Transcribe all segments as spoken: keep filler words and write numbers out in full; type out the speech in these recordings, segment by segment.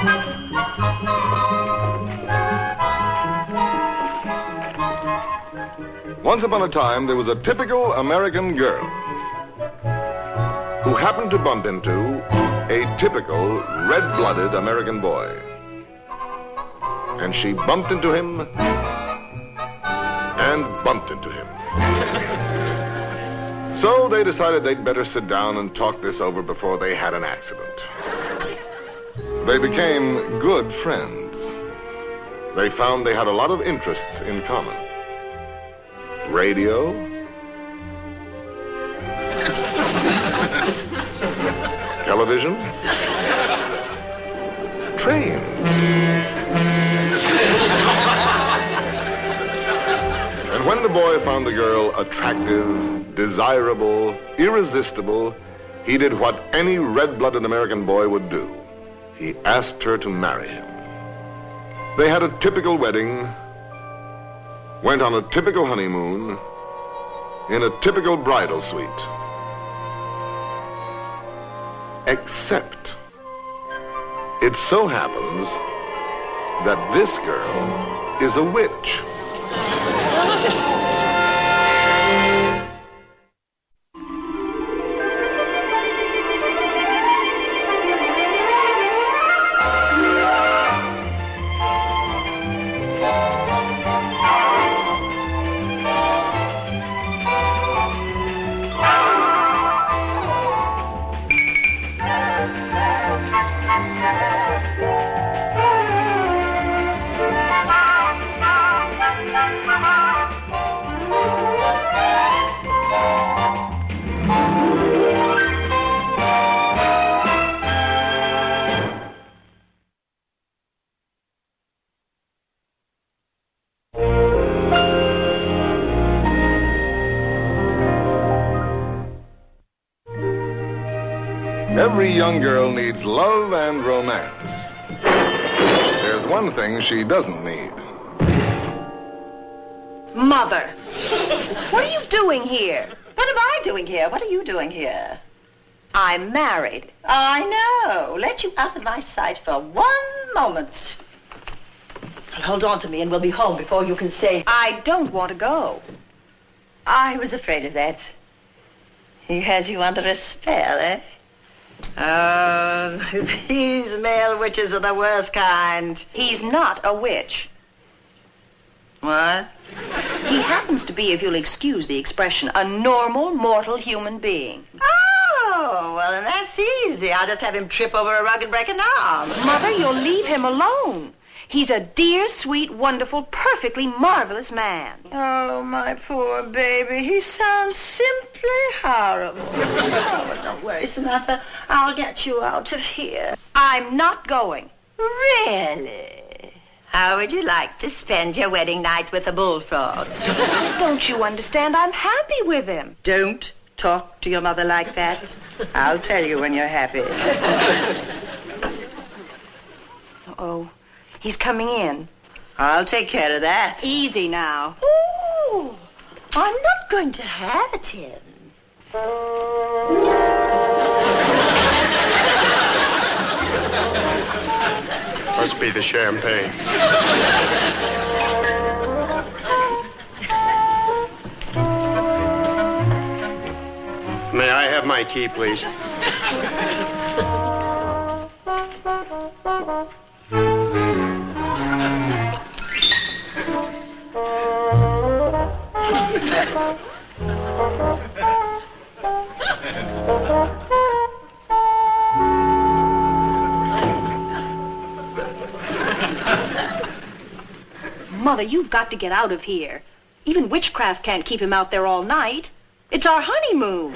Once upon a time, there was a typical American girl who happened to bump into a typical red-blooded American boy. And she bumped into him and bumped into him. So they decided they'd better sit down and talk this over before they had an accident. They became good friends. They found they had a lot of interests in common. Radio, television, trains. And when the boy found the girl attractive, desirable, irresistible, he did what any red-blooded American boy would do. He asked her to marry him. They had a typical wedding, went on a typical honeymoon, in a typical bridal suite. Except, it so happens that this girl is a witch. Every young girl needs love and romance. There's one thing she doesn't need. Mother, what are you doing here? What am I doing here? What are you doing here? I'm married. I know. Let you out of my sight for one moment. Well, hold on to me and we'll be home before you can say... I don't want to go. I was afraid of that. He has you under a spell, eh? Oh, these male witches are the worst kind. He's not a witch. What? He happens to be, if you'll excuse the expression, a normal, mortal human being. Oh, well, then that's easy. I'll just have him trip over a rug and break an arm. Mother, you'll leave him alone. He's a dear, sweet, wonderful, perfectly marvelous man. Oh, my poor baby. He sounds simply horrible. Oh, but don't worry, Samantha. I'll get you out of here. I'm not going. Really? How would you like to spend your wedding night with a bullfrog? Don't you understand? I'm happy with him. Don't talk to your mother like that. I'll tell you when you're happy. Oh, he's coming in. I'll take care of that. Easy now. Ooh, I'm not going to have it in. Must be the champagne. May I have my key, please? Mother, you've got to get out of here. Even witchcraft can't keep him out there all night. It's our honeymoon.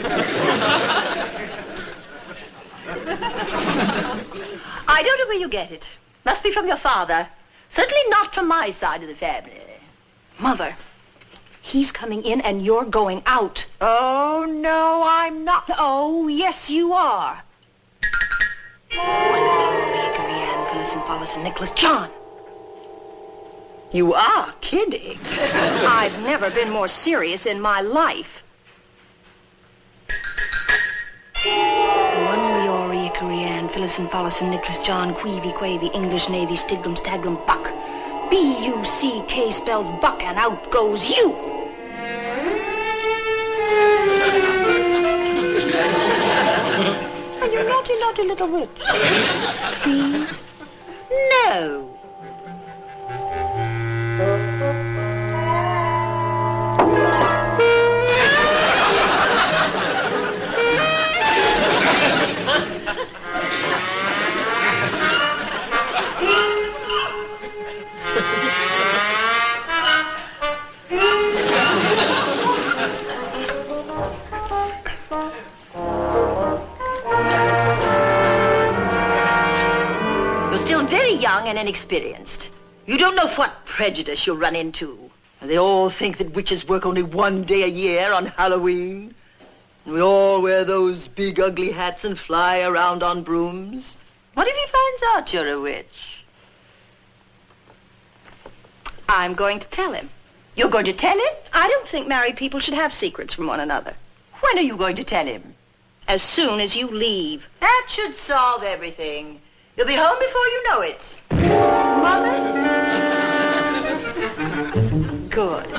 I don't know where you get it. Must be from your father. Certainly not from my side of the family. Mother, he's coming in and you're going out. Oh, no, I'm not. Oh, yes, you are. Hickory, Ann, Phyllis, and Follis, and Nicholas. John! You are kidding. I've never been more serious in my life. One Leori, Hickory, Ann, Phillison, Follison, Nicholas, John, Queevy, Quavy, English, Navy, Stiglum, Staglum, Buck. B U C K spells buck, and out goes you. And you naughty, naughty little witch. Please? No. And inexperienced. You don't know what prejudice you'll run into. They all think that witches work only one day a year on Halloween. And we all wear those big ugly hats and fly around on brooms. What if he finds out you're a witch? I'm going to tell him. You're going to tell him? I don't think married people should have secrets from one another. When are you going to tell him? As soon as you leave. That should solve everything. You'll be home before you know it. Mother? Good.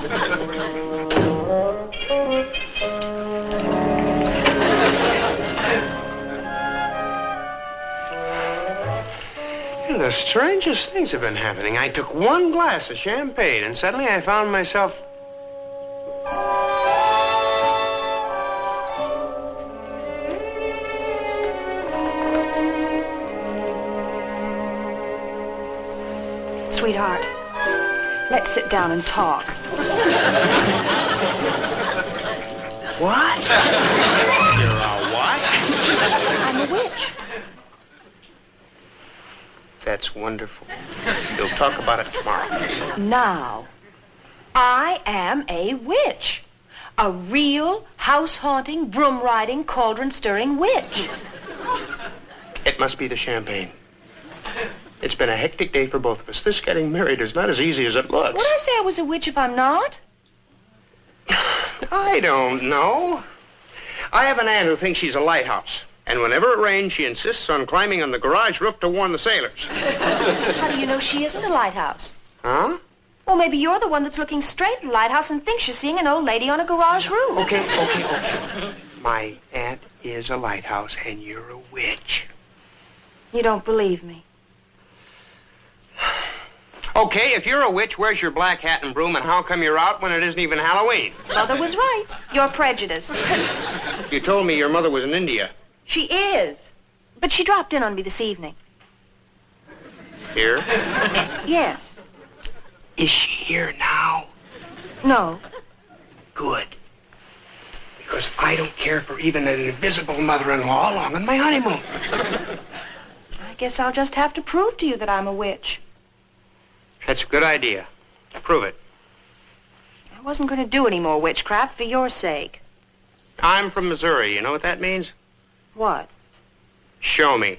The strangest things have been happening. I took one glass of champagne, and suddenly I found myself... Sweetheart, let's sit down and talk. What? You're a what? I'm a witch. That's wonderful. We'll talk about it tomorrow. Now, I am a witch. A real house-haunting, broom-riding, cauldron-stirring witch. It must be the champagne. It's been a hectic day for both of us. This getting married is not as easy as it looks. Would I say I was a witch if I'm not? I don't know. I have an aunt who thinks she's a lighthouse. And whenever it rains, she insists on climbing on the garage roof to warn the sailors. How do you know she isn't a lighthouse? Huh? Well, maybe you're the one that's looking straight at the lighthouse and thinks you're seeing an old lady on a garage roof. Okay, okay, okay. My aunt is a lighthouse, and you're a witch. You don't believe me. Okay, if you're a witch, where's your black hat and broom, and how come you're out when it isn't even Halloween? Mother was right. You're prejudiced. You told me your mother was in India. She is. But she dropped in on me this evening. Here? Yes. Is she here now? No. Good. Because I don't care for even an invisible mother-in-law along on my honeymoon. I guess I'll just have to prove to you that I'm a witch. That's a good idea. Prove it. I wasn't going to do any more witchcraft for your sake. I'm from Missouri. You know what that means? What? Show me.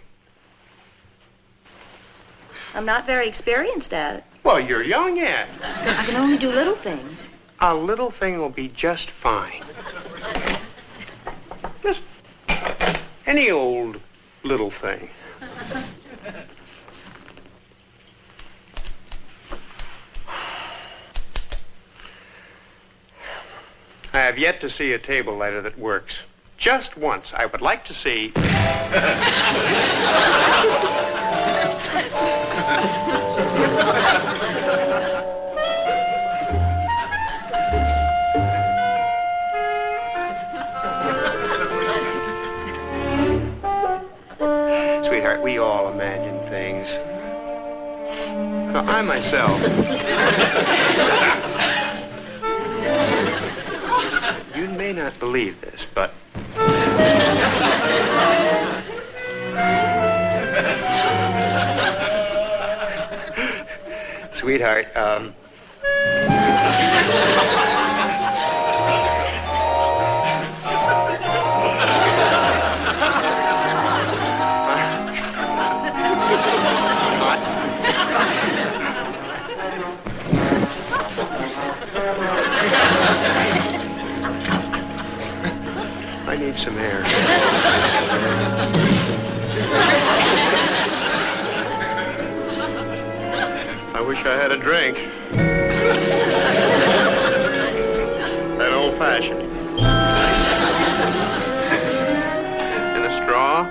I'm not very experienced at it. Well, you're young yet. I can only do little things. A little thing will be just fine. Just any old little thing. I have yet to see a table lighter that works. Just once, I would like to see... Sweetheart, we all imagine things. Now, I myself... You may not believe this, but... Sweetheart, um... I need some air. I had a drink. An old-fashioned. And a straw.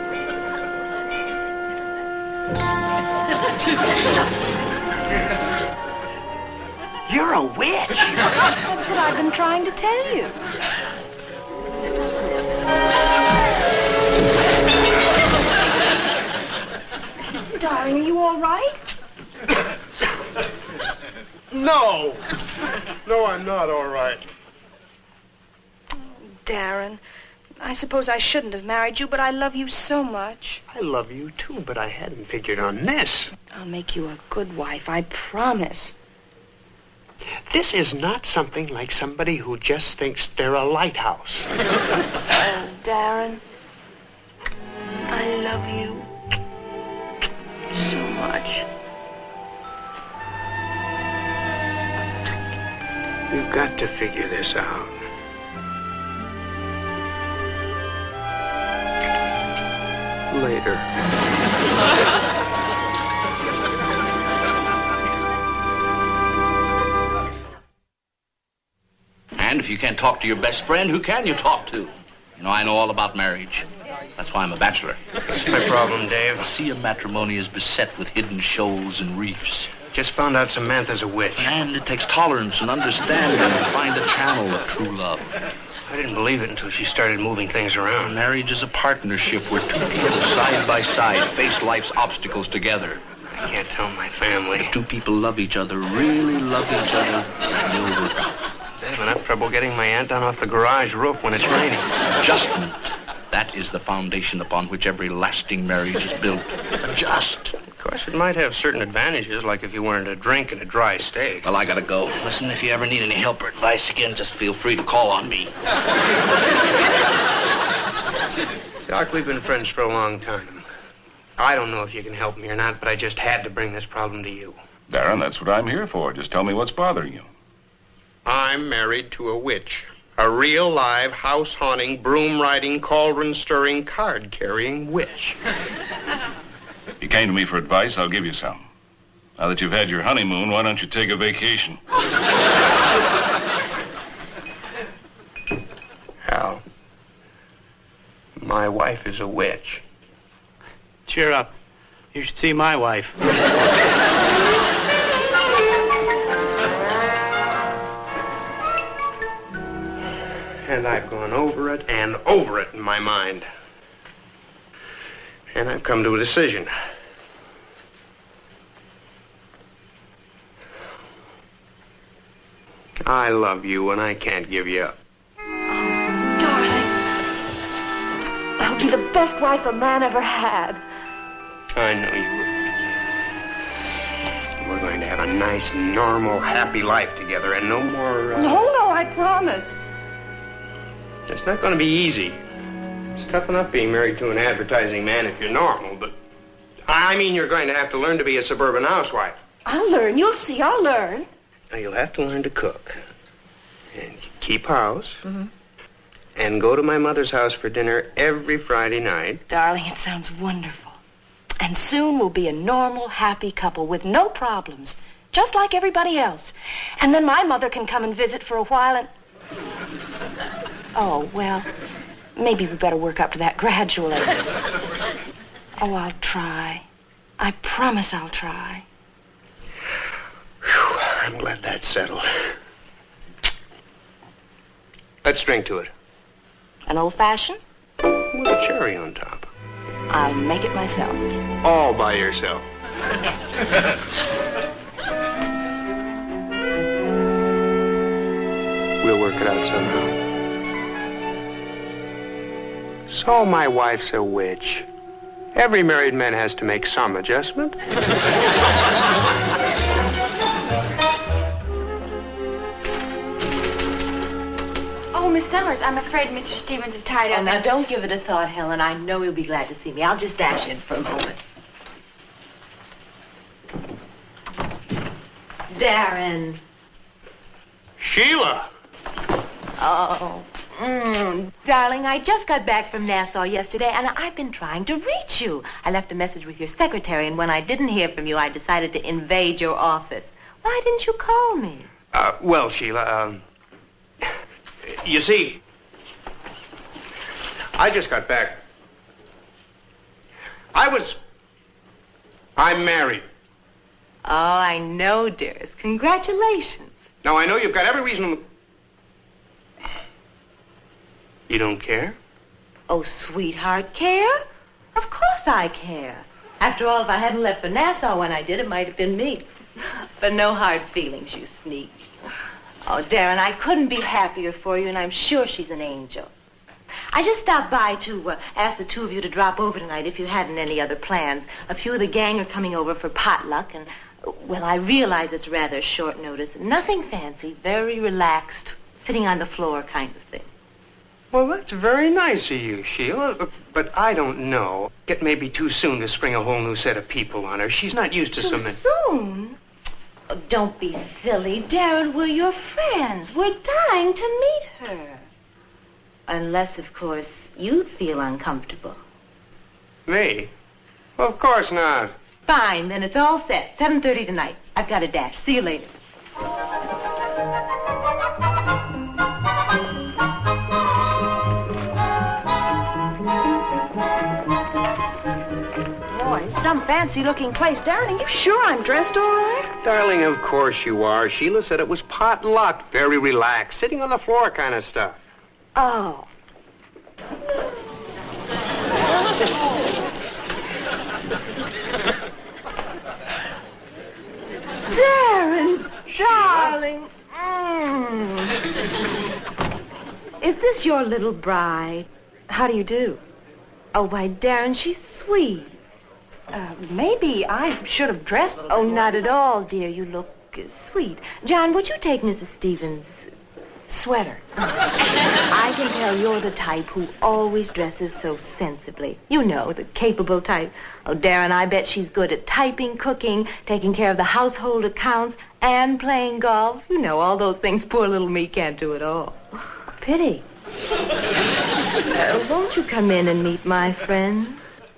You're a witch. That's what I've been trying to tell you. Darling, are you all right? No. No, I'm not all right. Darren, I suppose I shouldn't have married you, but I love you so much. I love you, too, but I hadn't figured on this. I'll make you a good wife, I promise. This is not something like somebody who just thinks they're a lighthouse. Oh, Darren, I love you so much. We've got to figure this out. Later. And if you can't talk to your best friend, who can you talk to? You know, I know all about marriage. That's why I'm a bachelor. What's my problem, Dave? Sea of matrimony is beset with hidden shoals and reefs. Just found out Samantha's a witch. And it takes tolerance and understanding to find the channel of true love. I didn't believe it until she started moving things around. Marriage is a partnership where two people side by side face life's obstacles together. I can't tell my family. If two people love each other, really love each other, they'll work out. They have enough trouble getting my aunt down off the garage roof when it's raining. Adjustment. That is the foundation upon which every lasting marriage is built. Adjust. Of course, it might have certain advantages, like if you weren't a drink and a dry steak. Well, I gotta go. Listen, if you ever need any help or advice again, just feel free to call on me. Doc, we've been friends for a long time. I don't know if you can help me or not, but I just had to bring this problem to you. Darren, that's what I'm here for. Just tell me what's bothering you. I'm married to a witch. A real, live, house-haunting, broom-riding, cauldron-stirring, card-carrying witch. You came to me for advice, I'll give you some. Now that you've had your honeymoon, why don't you take a vacation? Hal, my wife is a witch. Cheer up. You should see my wife. And I've gone over it and over it in my mind. And I've come to a decision. I love you and I can't give you up. Darling, I'll be the best wife a man ever had. I know you will. We're going to have a nice, normal, happy life together and no more... Uh... No, no, I promise. It's not going to be easy. It's tough enough being married to an advertising man if you're normal, but... I mean, you're going to have to learn to be a suburban housewife. I'll learn. You'll see. I'll learn. Now, you'll have to learn to cook. And keep house. Mm-hmm. And go to my mother's house for dinner every Friday night. Darling, it sounds wonderful. And soon we'll be a normal, happy couple with no problems, just like everybody else. And then my mother can come and visit for a while and... Oh, well, maybe we better work up to that gradually. Oh, I'll try. I promise I'll try. Whew, I'm glad that's settled. Let's drink to it. An old-fashioned? With a cherry on top. I'll make it myself. All by yourself. We'll work it out somehow. So my wife's a witch. Every married man has to make some adjustment. Oh, Miss Summers, I'm afraid Mister Stevens is tied up. Oh, now don't give it a thought, Helen. I know he'll be glad to see me. I'll just dash in for a moment. Darren. Sheila! Oh. Mm, darling, I just got back from Nassau yesterday, and I've been trying to reach you. I left a message with your secretary, and when I didn't hear from you, I decided to invade your office. Why didn't you call me? Uh, well, Sheila, um, you see, I just got back. I was... I'm married. Oh, I know, dearest. Congratulations. Now, I know you've got every reason to... You don't care? Oh, sweetheart, care? Of course I care. After all, if I hadn't left for Nassau when I did, it might have been me. But no hard feelings, you sneak. Oh, Darren, I couldn't be happier for you, and I'm sure she's an angel. I just stopped by to uh, ask the two of you to drop over tonight if you hadn't any other plans. A few of the gang are coming over for potluck, and, well, I realize it's rather short notice. Nothing fancy, very relaxed, sitting on the floor kind of thing. Well, that's very nice of you, Sheila, but I don't know. It may be too soon to spring a whole new set of people on her. She's not used to Too some... soon? Oh, don't be silly, Darren. We're your friends. We're dying to meet her. Unless, of course, you feel uncomfortable. Me? Well, of course not. Fine, then it's all set. seven thirty tonight. I've got a dash. See you later. Boy, some fancy-looking place, Darren. Are you sure I'm dressed all right? Darling, of course you are. Sheila said it was potluck. Very relaxed, sitting on the floor kind of stuff. Oh. Darren, darling. Mm. Is this your little bride? How do you do? Oh, why, Darren, she's sweet. Uh, maybe I should have dressed... Oh, not at all, dear. You look uh, sweet. John, would you take Missus Stevens' sweater? I can tell you're the type who always dresses so sensibly. You know, the capable type. Oh, Darren, I bet she's good at typing, cooking, taking care of the household accounts, and playing golf. You know, all those things poor little me can't do at all. Pity. Uh, won't you come in and meet my friends?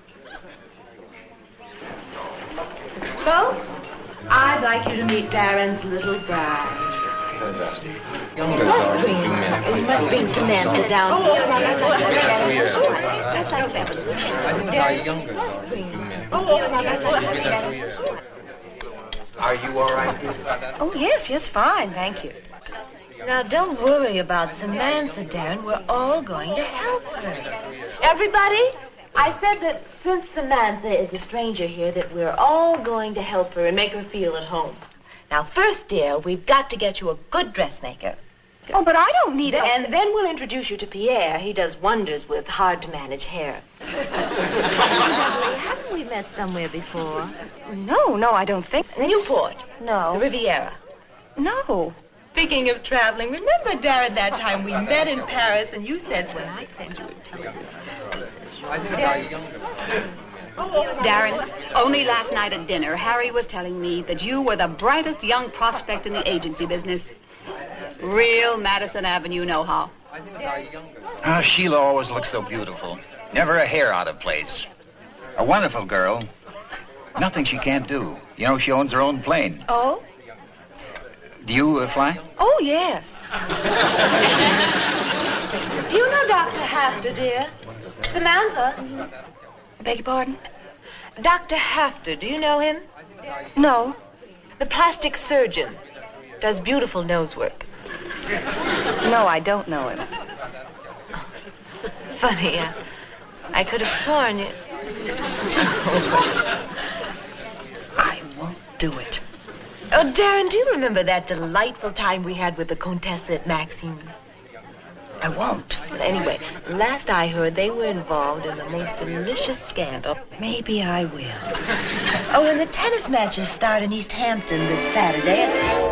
Folks, I'd like you to meet Darren's little bride. Younger Must bring, girl. you must bring Samantha down here. That's like that. I think our younger girl. Are you all right? Oh, yes, yes, fine, thank you. Now, don't worry about Samantha, Darren. We're all going to help her. Everybody, I said that since Samantha is a stranger here, that we're all going to help her and make her feel at home. Now, first, dear, we've got to get you a good dressmaker. Oh, but I don't need it. And then we'll introduce you to Pierre. He does wonders with hard-to-manage hair. Haven't we met somewhere before? No, no, I don't think. Newport. No. The Riviera. No. Speaking of traveling, remember, Darren, that time we met in Paris and you said when I send you a telegram. I think our younger girl. Darren, only last night at dinner, Harry was telling me that you were the brightest young prospect in the agency business. Real Madison Avenue know-how. I think our younger girl. Oh, Sheila always looks so beautiful. Never a hair out of place. A wonderful girl. Nothing she can't do. You know, she owns her own plane. Oh? Do you uh, fly? Oh, yes. Do you know Doctor Hafter, dear? Samantha? I beg your pardon? Doctor Hafter, do you know him? No. The plastic surgeon. Does beautiful nose work. No, I don't know him. Funny, uh, I could have sworn you... I won't do it. Oh, Darren, do you remember that delightful time we had with the Contessa at Maxine's? I won't. But anyway, last I heard, they were involved in the most delicious scandal. Maybe I will. Oh, and the tennis matches start in East Hampton this Saturday.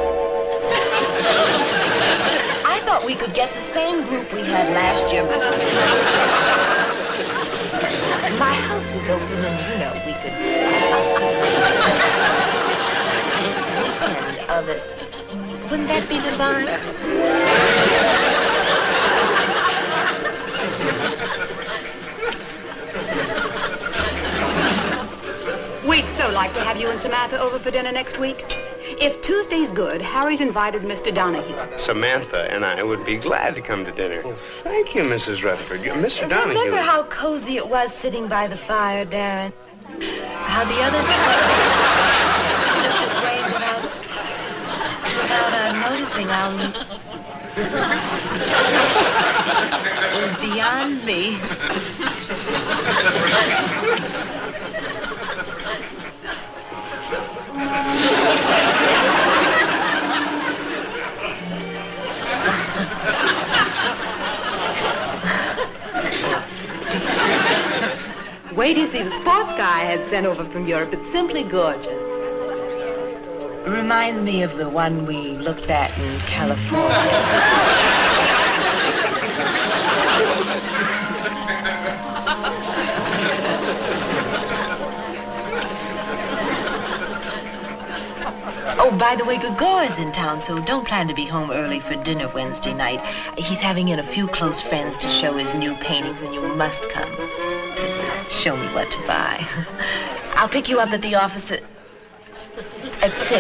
I thought we could get the same group we had last year. My house is open, and, you know, we could... weekend of it. Wouldn't that be divine? so like to have you and Samantha over for dinner next week. If Tuesday's good, Harry's invited Mister Donahue. Samantha and I would be glad to come to dinner. Well, thank you, Missus Rutherford. Mister Donahue. Remember how cozy it was sitting by the fire, Darren? How the others slipped away without, without uh, noticing. I'll... It was beyond me. Wait till you see the sports guy I had sent over from Europe. It's simply gorgeous. Reminds me of the one we looked at in California. Oh, by the way, Gregor's in town, so don't plan to be home early for dinner Wednesday night. He's having in a few close friends to show his new paintings, and you must come. Show me what to buy. I'll pick you up at the office at, at six.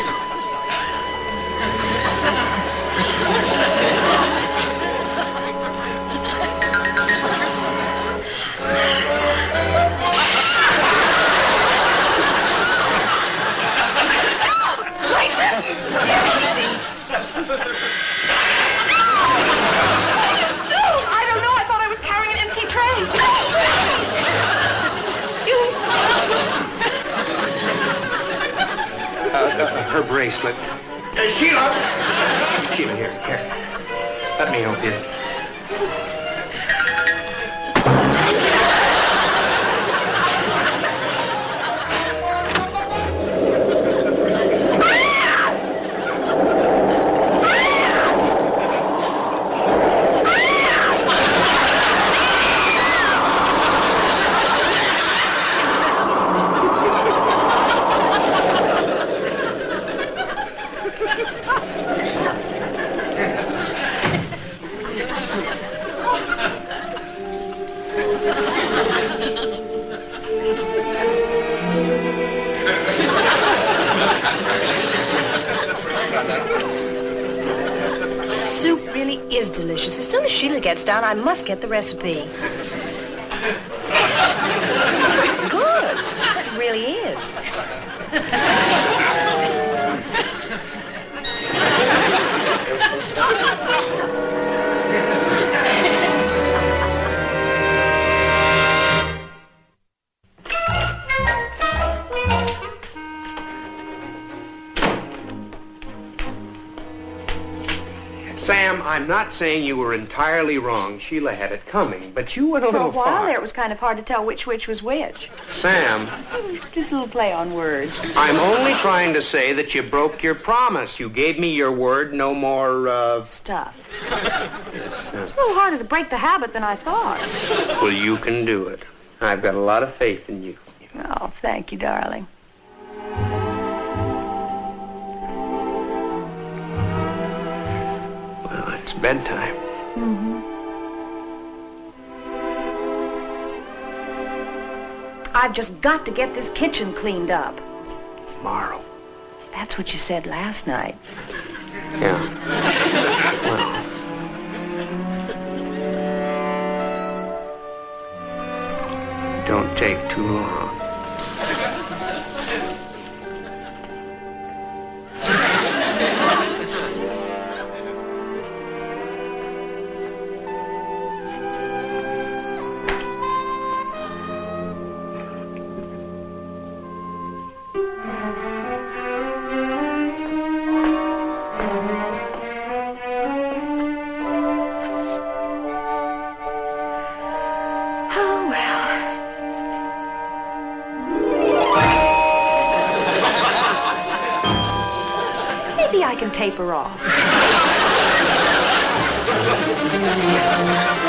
Her bracelet. Uh, Sheila! Sheila, here, here. Let me help you. Delicious. As soon as Sheila gets down, I must get the recipe. It's good. It really is. Sam, I'm not saying you were entirely wrong. Sheila had it coming, but you went a For little a while far. there, it was kind of hard to tell which which was which. Sam, Just a little play on words. I'm only trying to say that you broke your promise. You gave me your word, no more, uh... Stuff. It's a little harder to break the habit than I thought. Well, you can do it. I've got a lot of faith in you. Oh, thank you, darling. Well, it's bedtime. Mm-hmm. I've just got to get this kitchen cleaned up. Tomorrow. That's what you said last night. Yeah. Well. Don't take too long. I can taper off.